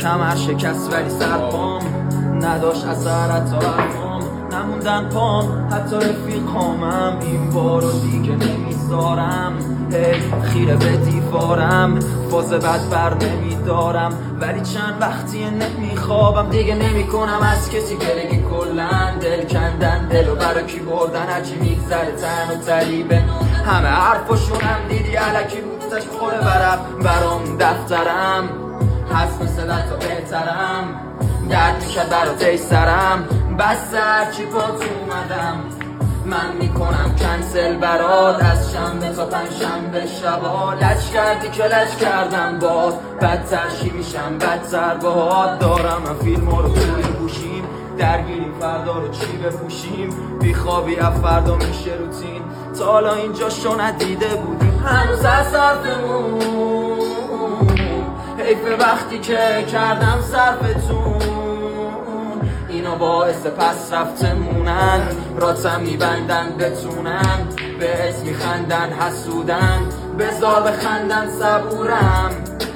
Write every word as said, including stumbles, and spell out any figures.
کمر شکست ولی سرپام نداشت اثرت تا حرفام نموندن پام حتی رفیقامم این بارو دیگه نمیذارم هی خیره به دیوارم فاز بد بر نمیدارم ولی چند وقتی نمیخوابم دیگه نمیکنم از کسی گلگی کلن دل کندن دلو برا کی بردن هرچی میگذره تن و تریبه همه حرفاشونم دیدی علکی روزش خوره برم برام دفترم هست مثل تا بهترم درد میشد برات ای سرم بس هرچی پات اومدم من میکنم کنسل برات از شنبه تا پنج شنبه شبا لچ کردی که لچ کردم باز بدتر چی میشم بدتر باهات دارم من فیلم ها رو توی گوشیم درگیریم فردا رو چی بپوشیم بیخوابی از فردا میشه روتین تا حالا اینجا شو ندیده بودیم هنوز از صرفمون حیف وقتی که کردم صرفتون اینا باعث پس رفتمونن راتم میبندن بتونن بهت میخندن حسودن بذار بخندن صبورم